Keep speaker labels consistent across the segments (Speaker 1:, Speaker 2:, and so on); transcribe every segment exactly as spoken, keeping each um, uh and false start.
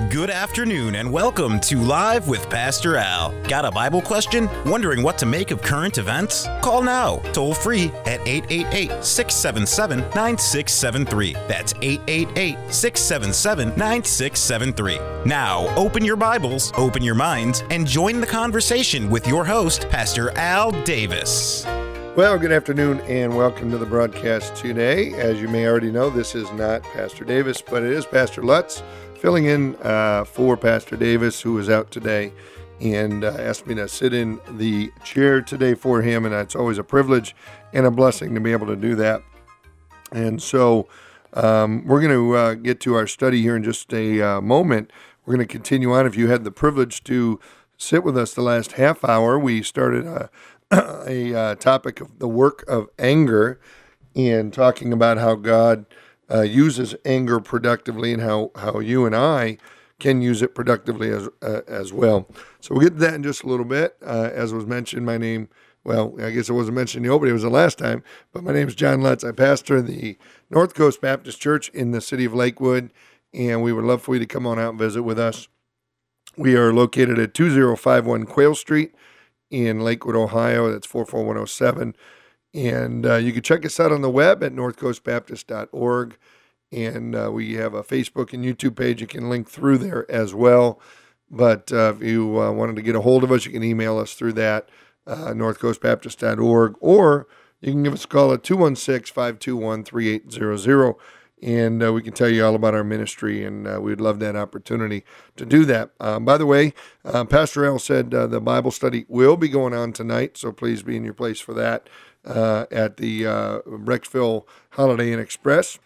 Speaker 1: Good afternoon and welcome to Live with Pastor Al. Got a Bible question? Wondering what to make of current events? Call now, toll free at eight eight eight, six seven seven, nine six seven three. That's eight eight eight, six seven seven, nine six seven three. Now, open your Bibles, open your minds, and join the conversation with your host, Pastor Al Davis.
Speaker 2: Well, good afternoon and welcome to the broadcast today. As you may already know, this is not Pastor Davis, but it is Pastor Lutz filling in uh, for Pastor Davis, who is out today, and uh, asked me to sit in the chair today for him, and it's always a privilege and a blessing to be able to do that. And so um, we're going to uh, get to our study here in just a uh, moment. We're going to continue on. If you had the privilege to sit with us the last half hour, we started a, a uh, topic of the work of anger and talking about how God Uh, uses anger productively and how, how you and I can use it productively as uh, as well. So we'll get to that in just a little bit. Uh, as was mentioned, my name, well, I guess it wasn't mentioned in the opening, it was the last time, but my name is John Lutz. I pastor the North Coast Baptist Church in the city of Lakewood, and we would love for you to come on out and visit with us. We are located at two oh five one Quail Street in Lakewood, Ohio. That's four four one oh seven. And uh, you can check us out on the web at north coast baptist dot org. And uh, we have a Facebook and YouTube page. You can link through there as well. But uh, if you uh, wanted to get a hold of us, you can email us through that, uh, north coast baptist dot org. Or you can give us a call at two one six, five two one, three eight zero zero. And uh, we can tell you all about our ministry. And uh, we'd love that opportunity to do that. Um, by the way, uh, Pastor Al said uh, the Bible study will be going on tonight. So please be in your place for that. Uh, at the uh, Brecksville Holiday Inn Express.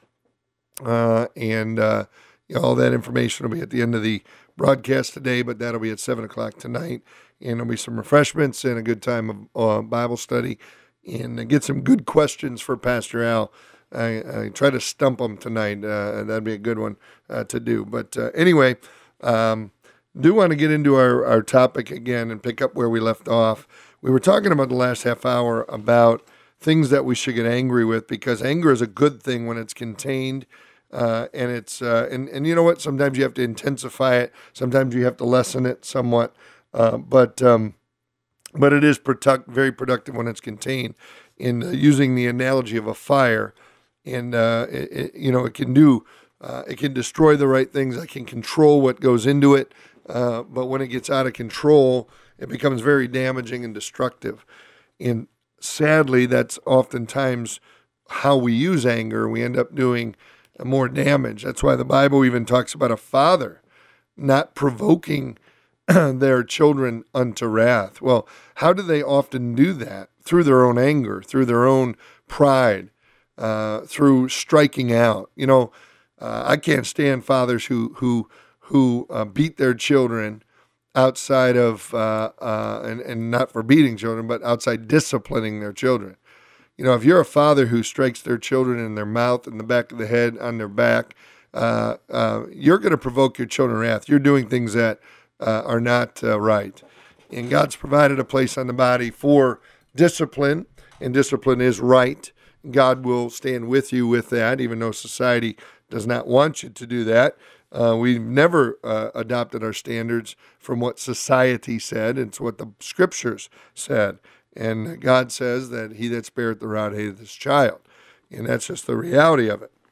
Speaker 2: Uh, and uh, you know, all that information will be at the end of the broadcast today, but that'll be at seven o'clock tonight. And there'll be some refreshments and a good time of uh, Bible study. And uh, get some good questions for Pastor Al. I, I try to stump him tonight. Uh, that'd be a good one uh, to do. But uh, anyway, um, do want to get into our, our topic again and pick up where we left off. We were talking about the last half hour about things that we should get angry with, because anger is a good thing when it's contained, uh, and it's uh, and and you know what? Sometimes you have to intensify it. Sometimes you have to lessen it somewhat, uh, but um, but it is product, very productive when it's contained. In uh, using the analogy of a fire, and uh, it, it, you know, it can do uh, it can destroy the right things. It can control what goes into it, uh, but when it gets out of control, it becomes very damaging and destructive. And sadly, that's oftentimes how we use anger. We end up doing more damage. That's why the Bible even talks about a father not provoking their children unto wrath. Well, how do they often do that? Through their own anger, through their own pride, uh, through striking out. You know, uh, I can't stand fathers who who who uh, beat their children outside of, uh, uh, and, and not for beating children, but outside disciplining their children. You know, if you're a father who strikes their children in their mouth, in the back of the head, on their back, uh, uh, you're going to provoke your children wrath. You're doing things that uh, are not uh, right. And God's provided a place on the body for discipline, and discipline is right. God will stand with you with that, even though society does not want you to do that. Uh, we've never uh, adopted our standards from what society said. It's what the scriptures said. And God says that he that spareth the rod hateth his child. And that's just the reality of it.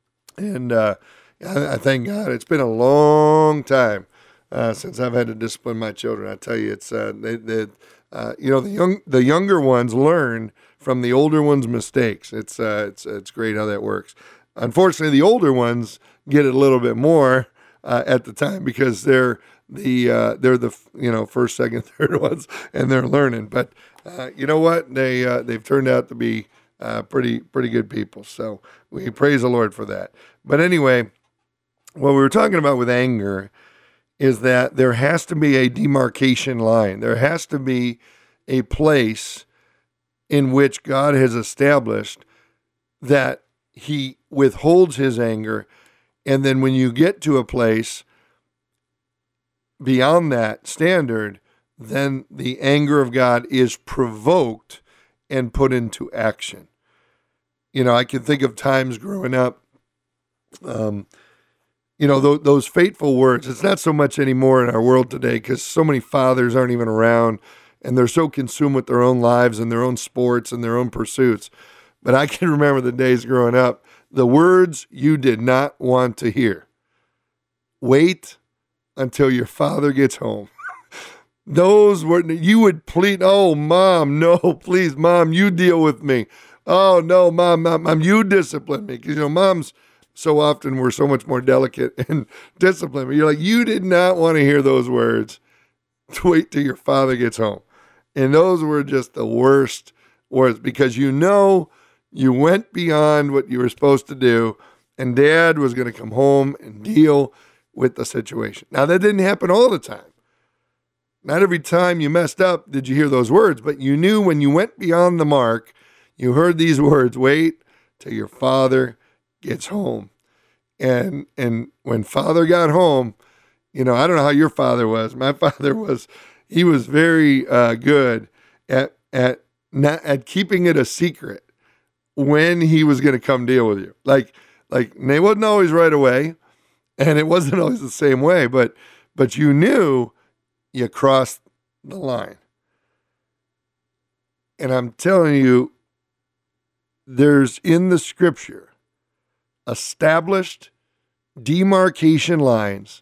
Speaker 2: And uh, I, I thank God. It's been a long time uh, since I've had to discipline my children. I tell you, it's uh, they, they, uh, you know, the young the younger ones learn from the older ones' mistakes. It's uh, it's it's great how that works. Unfortunately, the older ones get it a little bit more uh, at the time, because they're the uh, they're the you know first, second, third ones, and they're learning. But uh, you know what? They uh, they've turned out to be uh, pretty pretty good people. So we praise the Lord for that. But anyway, what we were talking about with anger is that there has to be a demarcation line. There has to be a place in which God has established that he withholds his anger. And then when you get to a place beyond that standard, then the anger of God is provoked and put into action. You know, I can think of times growing up, um, You know, th- those fateful words, it's not so much anymore in our world today because so many fathers aren't even around and they're so consumed with their own lives and their own sports and their own pursuits. But I can remember the days growing up, the words you did not want to hear. Wait until your father gets home. Those were, you would plead, oh, mom, no, please, mom, you deal with me. Oh, no, mom, mom, mom, you discipline me. Because, you know, moms so often were so much more delicate and disciplined. But you're like, you did not want to hear those words. Wait till your father gets home. And those were just the worst words because you know you went beyond what you were supposed to do and dad was going to come home and deal with the situation. Now, that didn't happen all the time. Not every time you messed up did you hear those words, but you knew when you went beyond the mark, you heard these words, wait till your father gets home. And and when father got home, you know, I don't know how your father was. My father was, he was very uh, good at at not, at keeping it a secret when he was going to come deal with you. Like, like it wasn't always right away, and it wasn't always the same way, but but you knew you crossed the line. And I'm telling you, there's in the scripture established demarcation lines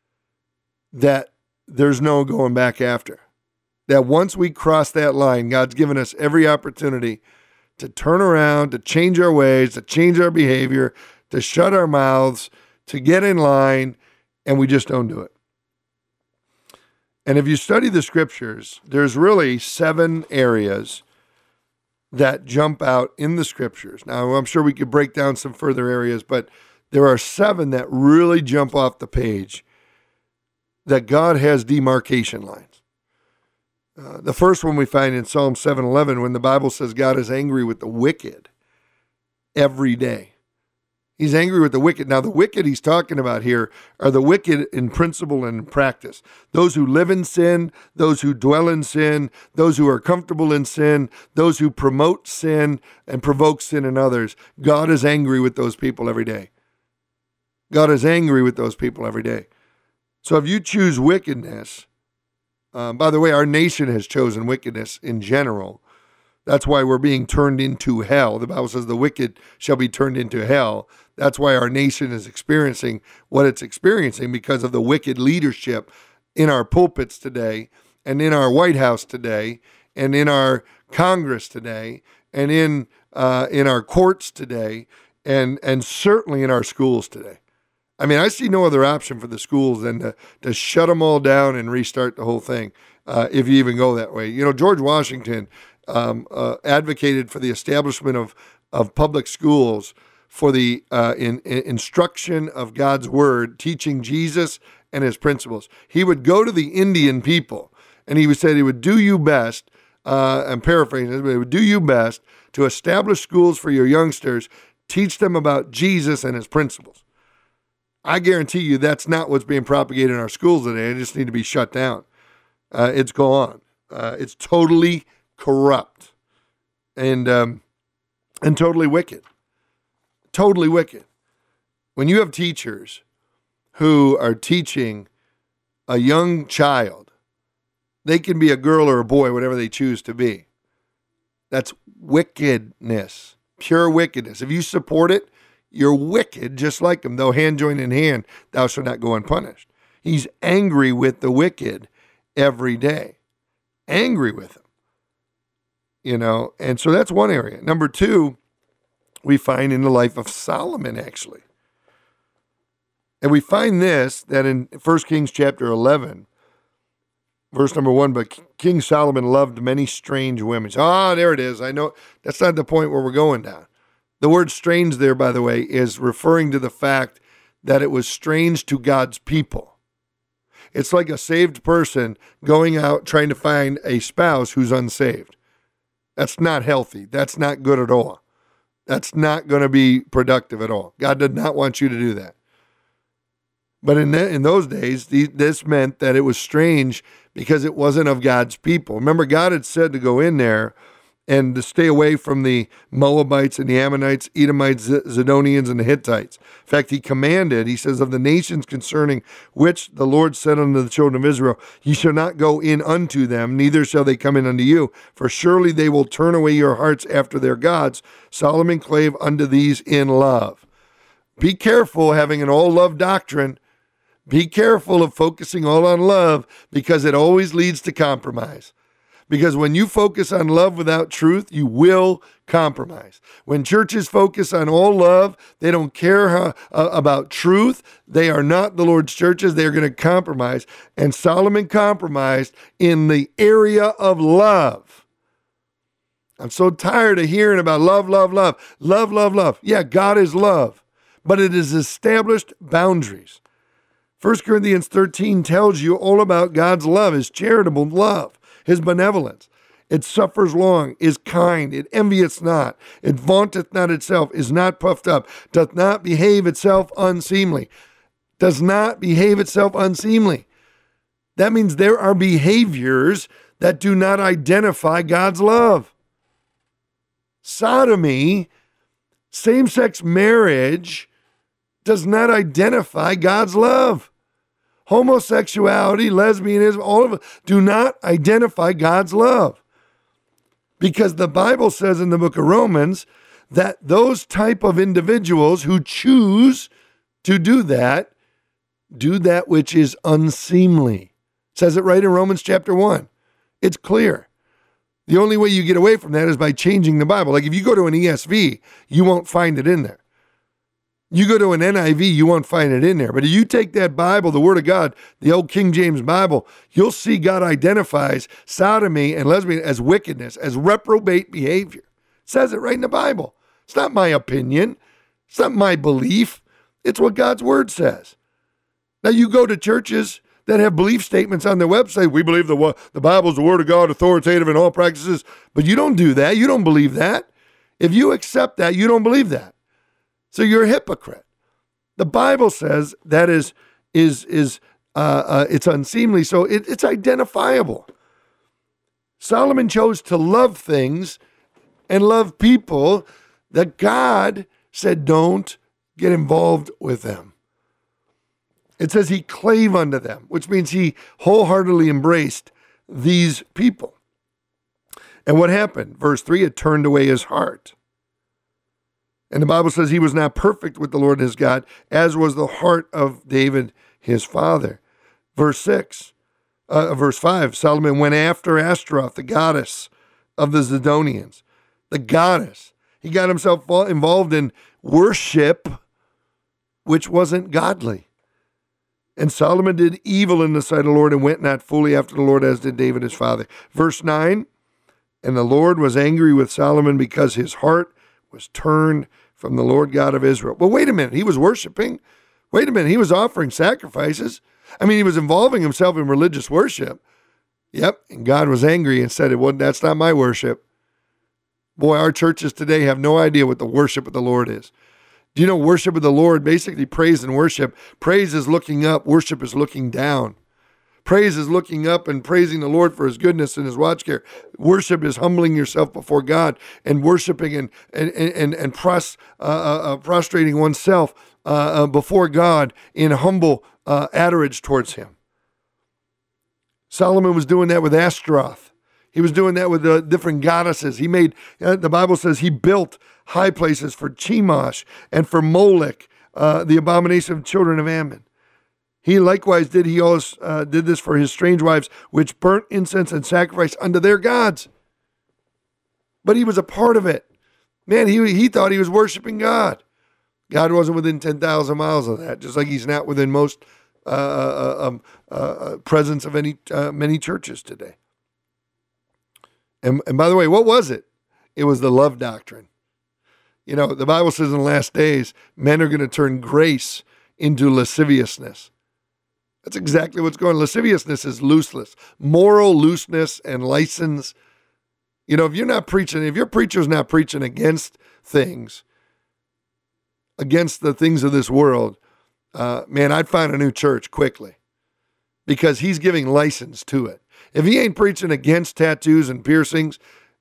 Speaker 2: that there's no going back after. That once we cross that line, God's given us every opportunity to turn around, to change our ways, to change our behavior, to shut our mouths, to get in line, and we just don't do it. And if you study the scriptures, there's really seven areas that jump out in the scriptures. Now, I'm sure we could break down some further areas, but there are seven that really jump off the page that God has demarcation lines. Uh, the first one we find in Psalm seven eleven when the Bible says God is angry with the wicked every day. He's angry with the wicked. Now, the wicked he's talking about here are the wicked in principle and in practice. Those who live in sin, those who dwell in sin, those who are comfortable in sin, those who promote sin and provoke sin in others. God is angry with those people every day. God is angry with those people every day. So if you choose wickedness, uh, by the way, our nation has chosen wickedness in general. That's why we're being turned into hell. The Bible says the wicked shall be turned into hell. That's why our nation is experiencing what it's experiencing because of the wicked leadership in our pulpits today and in our White House today and in our Congress today and in uh, in our courts today and and certainly in our schools today. I mean, I see no other option for the schools than to, to shut them all down and restart the whole thing, uh, if you even go that way. You know, George Washington um, uh, advocated for the establishment of, of public schools for the uh, in, in instruction of God's word, teaching Jesus and his principles. He would go to the Indian people, and he would say he would do you best, uh, I'm paraphrasing this, but he would do you best to establish schools for your youngsters, teach them about Jesus and his principles. I guarantee you that's not what's being propagated in our schools today. It just need to be shut down. Uh, it's gone. Uh, it's totally corrupt and um, and totally wicked. Totally wicked. When you have teachers who are teaching a young child, they can be a girl or a boy, whatever they choose to be. That's wickedness, pure wickedness. If you support it, you're wicked, just like him. Though hand joined in hand, thou shalt not go unpunished. He's angry with the wicked every day. Angry with them. You know, and so that's one area. Number two, we find in the life of Solomon, actually. And we find this, that in First Kings chapter eleven, verse number one, but King Solomon loved many strange women. Ah, there it is. I know that's not the point where we're going down. The word strange there, by the way, is referring to the fact that it was strange to God's people. It's like a saved person going out trying to find a spouse who's unsaved. That's not healthy. That's not good at all. That's not going to be productive at all. God did not want you to do that. But in the, in those days, the, this meant that it was strange because it wasn't of God's people. Remember, God had said to go in there and to stay away from the Moabites and the Ammonites, Edomites, Zidonians, and the Hittites. In fact, he commanded, he says, of the nations concerning which the Lord said unto the children of Israel, ye shall not go in unto them, neither shall they come in unto you, for surely they will turn away your hearts after their gods. Solomon clave unto these in love. Be careful having an all-love doctrine. Be careful of focusing all on love, because it always leads to compromise. Because when you focus on love without truth, you will compromise. When churches focus on all love, they don't care how, uh, about truth. They are not the Lord's churches. They're going to compromise. And Solomon compromised in the area of love. I'm so tired of hearing about love, love, love, love, love, love. Yeah, God is love, but it is established boundaries. First Corinthians thirteen tells you all about God's love, his charitable love, his benevolence. It suffers long, is kind, it envieth not, it vaunteth not itself, is not puffed up, doth not behave itself unseemly. Does not behave itself unseemly. That means there are behaviors that do not identify God's love. Sodomy, same-sex marriage, does not identify God's love. Homosexuality, lesbianism, all of it do not identify God's love. Because the Bible says in the book of Romans that those type of individuals who choose to do that, do that which is unseemly. It says it right in Romans chapter one. It's clear. The only way you get away from that is by changing the Bible. Like if you go to an E S V, you won't find it in there. You go to an N I V, you won't find it in there. But if you take that Bible, the Word of God, the old King James Bible, you'll see God identifies sodomy and lesbian as wickedness, as reprobate behavior. It says it right in the Bible. It's not my opinion. It's not my belief. It's what God's Word says. Now you go to churches that have belief statements on their website. We believe the, the Bible is the Word of God, authoritative in all practices. But you don't do that. You don't believe that. If you accept that, you don't believe that. So you're a hypocrite. The Bible says that is is is uh, uh, it's unseemly, so it, it's identifiable. Solomon chose to love things and love people that God said don't get involved with them. It says he clave unto them, which means he wholeheartedly embraced these people. And what happened? Verse three, it turned away his heart. And the Bible says he was not perfect with the Lord his God, as was the heart of David his father. Verse six, uh, verse five, Solomon went after Ashtaroth, the goddess of the Zidonians. The goddess. He got himself involved in worship, which wasn't godly. And Solomon did evil in the sight of the Lord and went not fully after the Lord, as did David his father. Verse nine, and the Lord was angry with Solomon because his heart was turned from the Lord God of Israel. Well, wait a minute. He was worshiping. Wait a minute. He was offering sacrifices. I mean, he was involving himself in religious worship. Yep. And God was angry and said, well, that's not my worship. Boy, our churches today have no idea what the worship of the Lord is. Do you know worship of the Lord, basically praise and worship? Praise is looking up. Worship is looking down. Praise is looking up and praising the Lord for his goodness and his watch care. Worship is humbling yourself before God and worshiping and and and, and pros, uh, uh, prostrating oneself uh, uh, before God in humble uh, adorage towards him. Solomon was doing that with Ashtaroth. He was doing that with the different goddesses. He made, uh, the Bible says he built high places for Chemosh and for Molech, uh, the abomination of children of Ammon. He likewise did, he always uh, did this for his strange wives, which burnt incense and sacrifice unto their gods. But he was a part of it. Man, he, he thought he was worshiping God. God wasn't within ten thousand miles of that, just like he's not within most uh, uh, um, uh, presence of any uh, many churches today. And, and by the way, what was it? It was the love doctrine. You know, the Bible says in the last days, men are going to turn grace into lasciviousness. That's exactly what's going on. Lasciviousness is looseness, moral looseness and license. You know, if you're not preaching, if your preacher's not preaching against things, against the things of this world, uh, man, I'd find a new church quickly because he's giving license to it. If he ain't preaching against tattoos and piercings,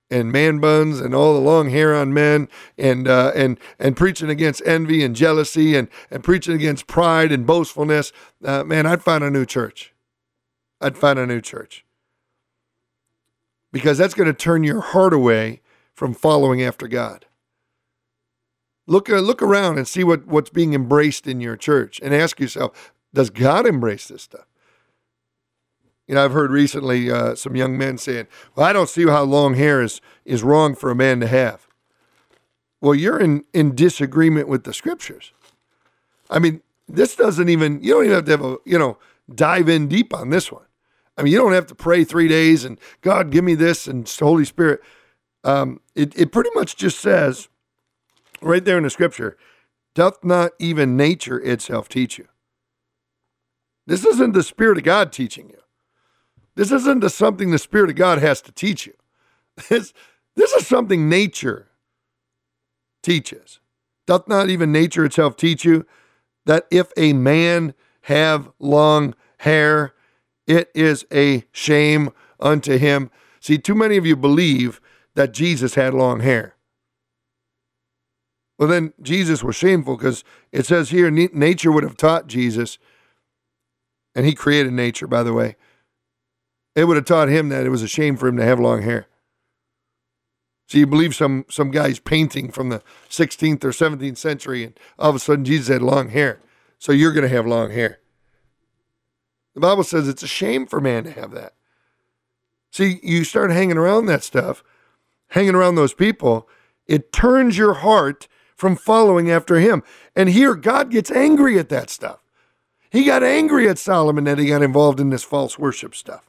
Speaker 2: and man buns and all the long hair on men and uh, and and preaching against envy and jealousy and, and preaching against pride and boastfulness, uh, man, I'd find a new church. I'd find a new church. Because that's going to turn your heart away from following after God. Look, uh, look around and see what, what's being embraced in your church and ask yourself, does God embrace this stuff? You know, I've heard recently uh, some young men saying, well, I don't see how long hair is, is wrong for a man to have. Well, you're in, in disagreement with the scriptures. I mean, this doesn't even, you don't even have to have a, you know, dive in deep on this one. I mean, you don't have to pray three days and God, give me this and Holy Spirit. Um, it, it pretty much just says right there in the scripture, doth not even nature itself teach you? This isn't the Spirit of God teaching you. This isn't the something the Spirit of God has to teach you. This, this is something nature teaches. Doth not even nature itself teach you that if a man have long hair, it is a shame unto him? See, too many of you believe that Jesus had long hair. Well, then Jesus was shameful because it says here, nature would have taught Jesus, and he created nature, by the way. It would have taught him that it was a shame for him to have long hair. So you believe some, some guy's painting from the sixteenth or seventeenth century, and all of a sudden Jesus had long hair. So you're going to have long hair. The Bible says it's a shame for man to have that. See, you start hanging around that stuff, hanging around those people, it turns your heart from following after him. And here, God gets angry at that stuff. He got angry at Solomon that he got involved in this false worship stuff.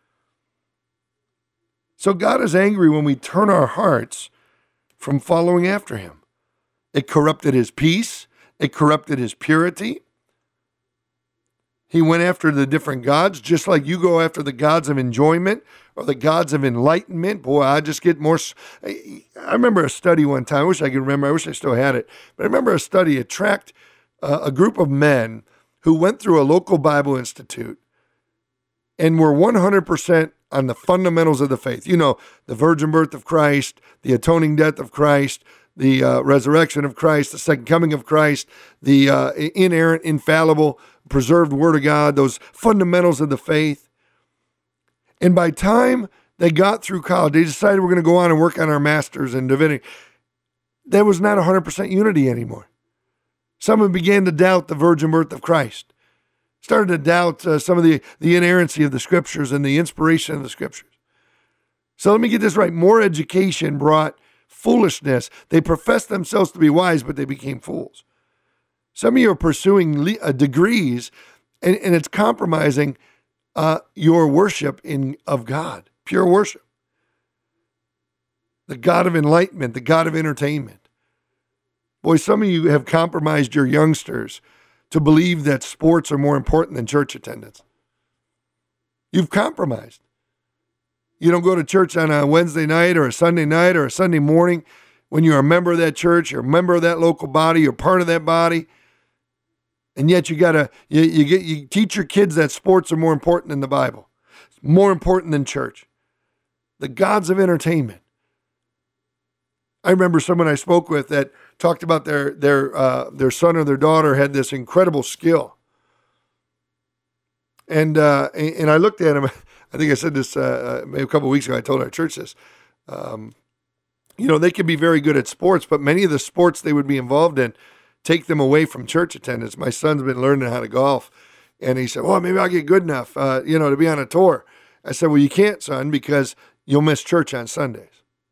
Speaker 2: So God is angry when we turn our hearts from following after him. It corrupted his peace. It corrupted his purity. He went after the different gods, just like you go after the gods of enjoyment or the gods of enlightenment. Boy, I just get more. I remember a study one time. I wish I could remember. I wish I still had it. But I remember a study. It tracked uh, a group of men who went through a local Bible institute and were one hundred percent on the fundamentals of the faith. You know, the virgin birth of Christ, the atoning death of Christ, the uh, resurrection of Christ, the second coming of Christ, the uh, inerrant, infallible, preserved word of God, those fundamentals of the faith. And by time they got through college, they decided we're going to go on and work on our masters in divinity. There was not one hundred percent unity anymore. Someone began to doubt the virgin birth of Christ. Started to doubt uh, some of the, the inerrancy of the scriptures and the inspiration of the scriptures. So let me get this right. More education brought foolishness. They professed themselves to be wise, but they became fools. Some of you are pursuing le- uh, degrees, and, and it's compromising uh, your worship in of God, pure worship. The God of enlightenment, the God of entertainment. Boy, some of you have compromised your youngsters to believe that sports are more important than church attendance. You've compromised. You don't go to church on a Wednesday night or a Sunday night or a Sunday morning when you're a member of that church, you're a member of that local body, you're part of that body. And yet you gotta you, you get you teach your kids that sports are more important than the Bible, more important than church. The gods of entertainment. I remember someone I spoke with that talked about their their uh, their son or their daughter had this incredible skill, and uh, and I looked at him. I think I said this uh, maybe a couple of weeks ago. I told our church this. Um, you know, they can be very good at sports, but many of the sports they would be involved in take them away from church attendance. My son's been learning how to golf, and he said, "Well, maybe I'll get good enough, uh, you know, to be on a tour." I said, "Well, you can't, son, because you'll miss church on Sundays."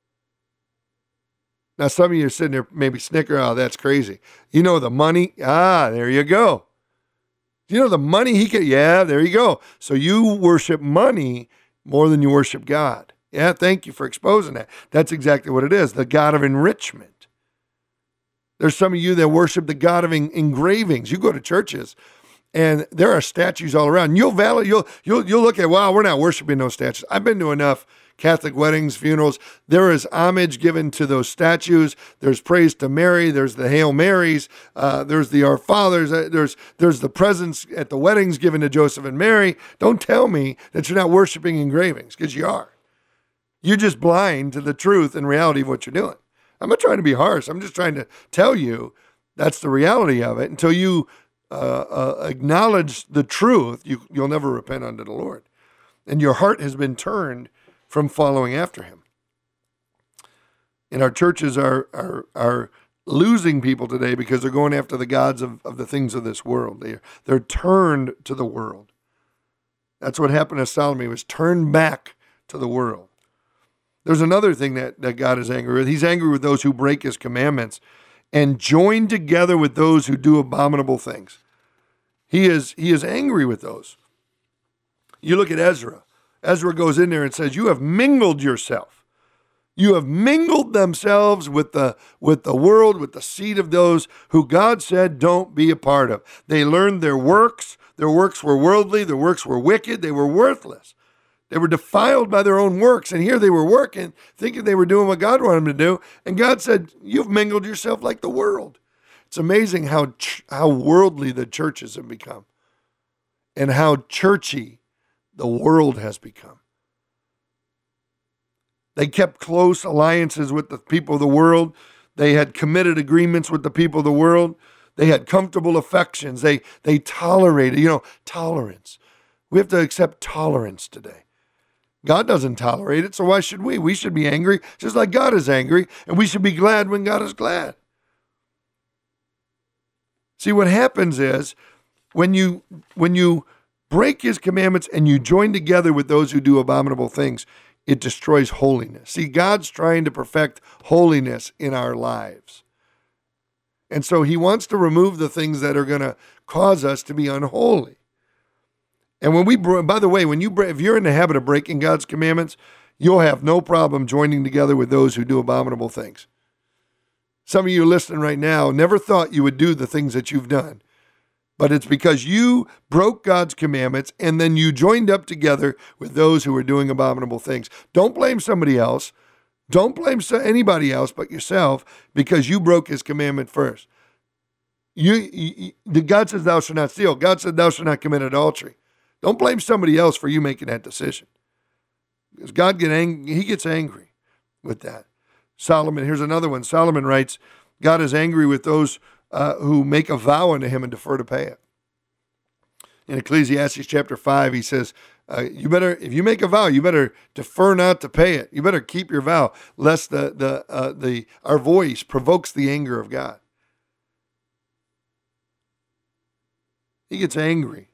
Speaker 2: Now, some of you are sitting there maybe snicker, "Oh, that's crazy." You know the money? Ah, there you go. You know the money he could, yeah, there you go. So you worship money more than you worship God. Yeah, thank you for exposing that. That's exactly what it is, the God of enrichment. There's some of you that worship the God of en- engravings. You go to churches, and there are statues all around. You'll valid, you'll you'll you'll look at, wow, we're not worshiping those statues. I've been to enough Catholic weddings, funerals. There is homage given to those statues. There's praise to Mary. There's the Hail Marys. Uh, there's the Our Fathers. Uh, there's there's the presents at the weddings given to Joseph and Mary. Don't tell me that you're not worshiping engravings, because you are. You're just blind to the truth and reality of what you're doing. I'm not trying to be harsh. I'm just trying to tell you that's the reality of it. Until you uh, uh, acknowledge the truth, you, you'll never repent unto the Lord. And your heart has been turned from following after him. And our churches are are are losing people today because they're going after the gods of, of the things of this world. They, they're turned to the world. That's what happened to Solomon. He was turned back to the world. There's another thing that, that God is angry with. He's angry with those who break his commandments and join together with those who do abominable things. He is, he is angry with those. You look at Ezra. Ezra goes in there and says, you have mingled yourself. You have mingled themselves with the, with the world, with the seed of those who God said don't be a part of. They learned their works. Their works were worldly. Their works were wicked. They were worthless. They were defiled by their own works. And here they were working, thinking they were doing what God wanted them to do. And God said, you've mingled yourself like the world. It's amazing how, how worldly the churches have become and how churchy the world has become. They kept close alliances with the people of the world. They had committed agreements with the people of the world. They had comfortable affections. They, they tolerated, you know, tolerance. We have to accept tolerance today. God doesn't tolerate it, so why should we? We should be angry just like God is angry, and we should be glad when God is glad. See, what happens is when you when you break his commandments and you join together with those who do abominable things, it destroys holiness. See, God's trying to perfect holiness in our lives. And so he wants to remove the things that are going to cause us to be unholy. And when we, by the way, when you, if you're in the habit of breaking God's commandments, you'll have no problem joining together with those who do abominable things. Some of you listening right now never thought you would do the things that you've done, but it's because you broke God's commandments and then you joined up together with those who are doing abominable things. Don't blame somebody else. Don't blame anybody else but yourself because you broke his commandment first. You, you, you God says thou shalt not steal. God said thou shalt not commit adultery. Don't blame somebody else for you making that decision. Because God get ang- he gets angry with that. Solomon, here's another one. Solomon writes, God is angry with those uh, who make a vow unto him and defer to pay it. In Ecclesiastes chapter five, he says, uh, you better, if you make a vow, you better defer not to pay it. You better keep your vow, lest the, the, uh, the, our voice provokes the anger of God. He gets angry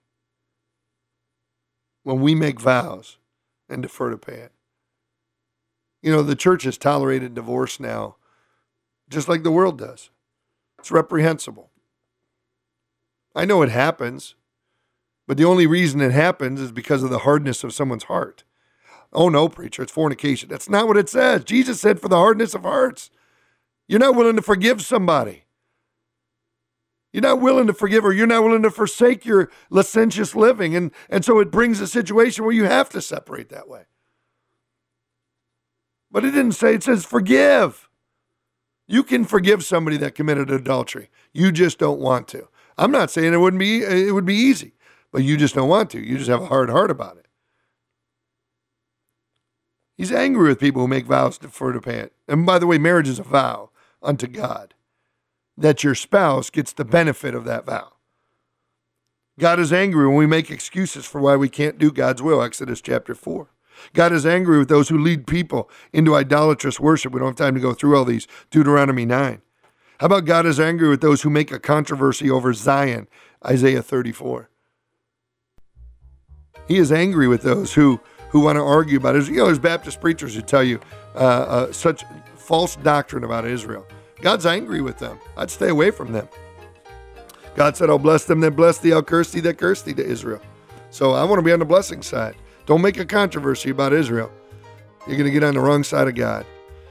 Speaker 2: when we make vows and defer to pay it. You know, the church has tolerated divorce now, just like the world does. It's reprehensible. I know it happens, but the only reason it happens is because of the hardness of someone's heart. Oh no, preacher, it's fornication. That's not what it says. Jesus said for the hardness of hearts. You're not willing to forgive somebody. You're not willing to forgive her. You're not willing to forsake your licentious living. And, and so it brings a situation where you have to separate that way. But it didn't say, it says forgive. You can forgive somebody that committed adultery. You just don't want to. I'm not saying it wouldn't be, it would be easy, but you just don't want to. You just have a hard heart about it. He's angry with people who make vows to defer to pay it. And by the way, marriage is a vow unto God, that your spouse gets the benefit of that vow. God is angry when we make excuses for why we can't do God's will, Exodus chapter four. God is angry with those who lead people into idolatrous worship. We don't have time to go through all these, Deuteronomy nine. How about God is angry with those who make a controversy over Zion, Isaiah thirty-four. He is angry with those who, who want to argue about it. You know, there's Baptist preachers who tell you uh, uh, such false doctrine about Israel. God's angry with them. I'd stay away from them. God said, I'll bless them that bless thee, I'll curse thee that curse thee to Israel. So I want to be on the blessing side. Don't make a controversy about Israel. You're going to get on the wrong side of God.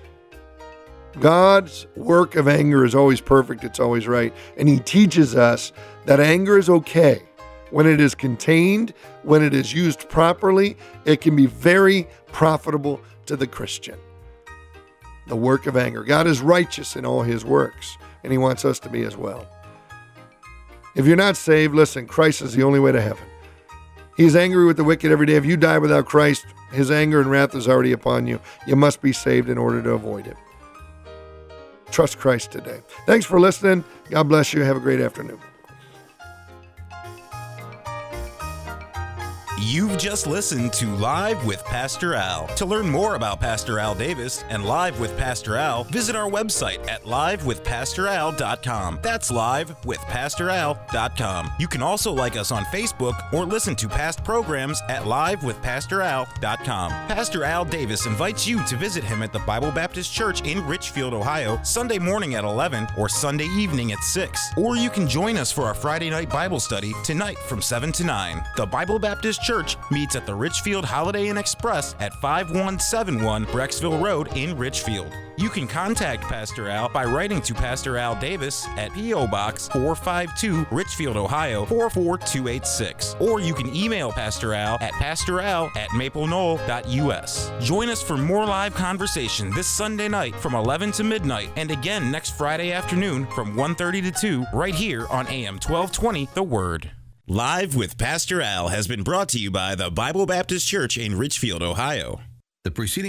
Speaker 2: God's work of anger is always perfect. It's always right. And he teaches us that anger is okay. When it is contained, when it is used properly, it can be very profitable to the Christian. The work of anger. God is righteous in all his works, and he wants us to be as well. If you're not saved, listen, Christ is the only way to heaven. He is angry with the wicked every day. If you die without Christ, his anger and wrath is already upon you. You must be saved in order to avoid it. Trust Christ today. Thanks for listening. God bless you. Have a great afternoon.
Speaker 1: You've just listened to Live with Pastor Al. To learn more about Pastor Al Davis and Live with Pastor Al, visit our website at live with pastor al dot com. That's live with pastor al dot com. You can also like us on Facebook or listen to past programs at live with pastor al dot com. Pastor Al Davis invites you to visit him at the Bible Baptist Church in Richfield, Ohio, Sunday morning at eleven or Sunday evening at six. Or you can join us for our Friday night Bible study tonight from seven to nine. The Bible Baptist Church meets at the Richfield Holiday Inn Express at five one seven one Brecksville Road in Richfield. You can contact Pastor Al by writing to Pastor Al Davis at P O Box four five two, Richfield, Ohio four four two eight six. Or you can email Pastor Al at pastoral at maple knoll dot u s. Join us for more live conversation this Sunday night from eleven to midnight and again next Friday afternoon from one thirty to two right here on A M twelve twenty The Word. Live with Pastor Al has been brought to you by the Bible Baptist Church in Richfield, Ohio.
Speaker 3: The preceding